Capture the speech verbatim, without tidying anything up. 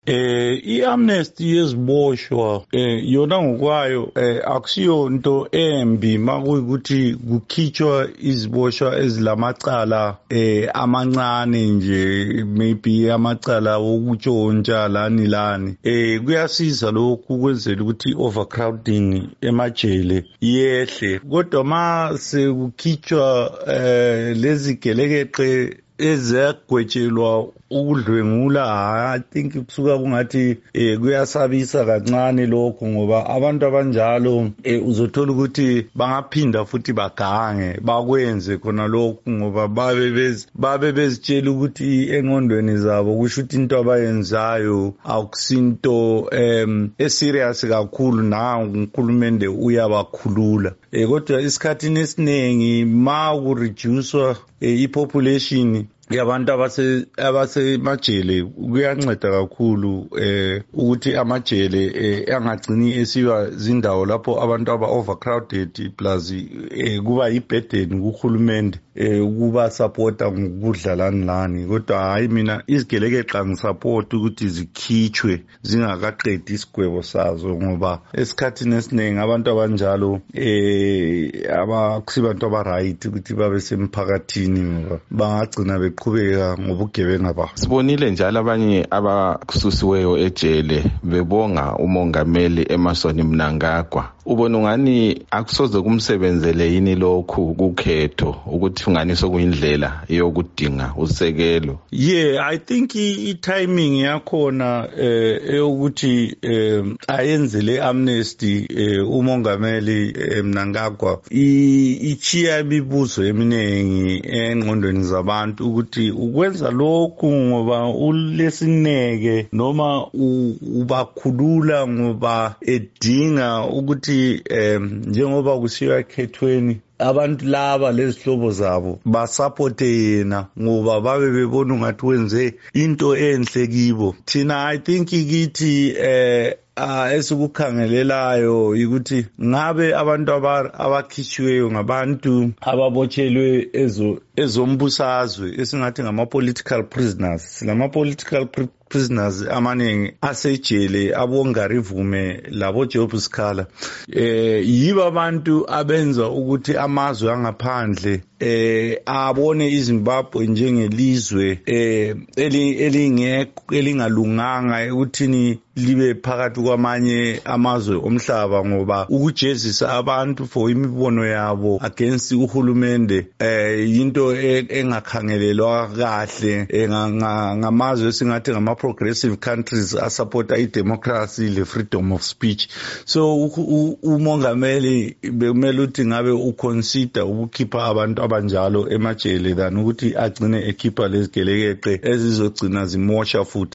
eh iamnesty yeziboshwa eh yona ngokwayo eh akusiyo into embi makuyikuthi kukhitshwa iziboshwa ezilamacala eh amancane nje, maybe amacala wokutshontsha lani lani. Eh kuyasiza lokhu kwenzela ukuthi overcrowding emajele yehle, kodwa ma sekukhitshwa eh lezi gelekeqe ezagwetshelwa ukudlwengula, I think kusuka kungathi eh kuyasabisa kancane lokho, ngoba abantu abanjalo eh uzothola ukuthi bangaphinda futhi bagange bakwenze khona lokho, ngoba babe bez babe bezitshela ukuthi engqondweni zabo kusho ukuthi into abayenzayo akusinto em eserious kakhulu, na uNkulunkulu uyabakhulula. Eh kodwa isikhathini esiningi ma ku reducewa ipopulation yabantu abase abasemajele kuyanceda kakhulu eh ukuthi amajele eh angagcini esiba zindawo lapho abantu aba overcrowded plus eh kuba iburden kuhulumende eh ukuba supporta ngokudlalana lani. Kodwa hayi mina izigelekeqa ngisupport ukuthi zikhitshwe zingakaqedi isigwebo sazo, ngoba esikhathini esiningi abantu abanjalo eh abakusibantu aba right ukuthi babe semphakathini, ngoba bangagcina beqhubeka ngobugebenga babo. Sibonile njalo abanye abakususiweyo ejele bebonga umongameli Emmerson Mnangagwa. Ubona ungani akusoze kumsebenzele yini lokhu kukhetho ukuthi ungani sokuyindlela yokudinga usekelo? Yeah, I think i timing yakhona eh eyokuthi eh ayenzele amnesty eh umongameli Mnangagwa ichiya imibuzo eminingi engqondweni zabantu ukuthi ukwenza lokhu ngoba ulesineke noma ubakhulula ngoba edinga ukuthi em njengoba kusiya ekhethweni abantu laba lezihlobo zabo basupport yena ngoba babe bebona ungathi wenze into enhle kibo. Thina I think ikithi eh ah esikukhangelelayo ukuthi ngabe abantu abakhishweyo ngabantu ababotshelwe ezo ezombusazwe esingathi ngama political prisoners. Lama political prisoners amaningi asejele abongarivume labo Job Sikhala eh yiba abantu abenza ukuthi amazwe angaphandle eh abone iZimbabwe njengelizwe eh elingekho elingalunganga ekuthini libe phakathi kwamanye amazwe omhlaba, ngoba ukujezisa abantu for imibono yabo against uhulumende eh into engakhangelelwa kahle ngamazwe singathi ngama progressive countries asupport i-democracy le freedom of speech. So umongameli bekumele ukuthi ngabe uconsider ukukhipha abantu abanjalo emajele than ukuthi agcine ekhipha lezigelekeqe ezizogcina zimosha futhi.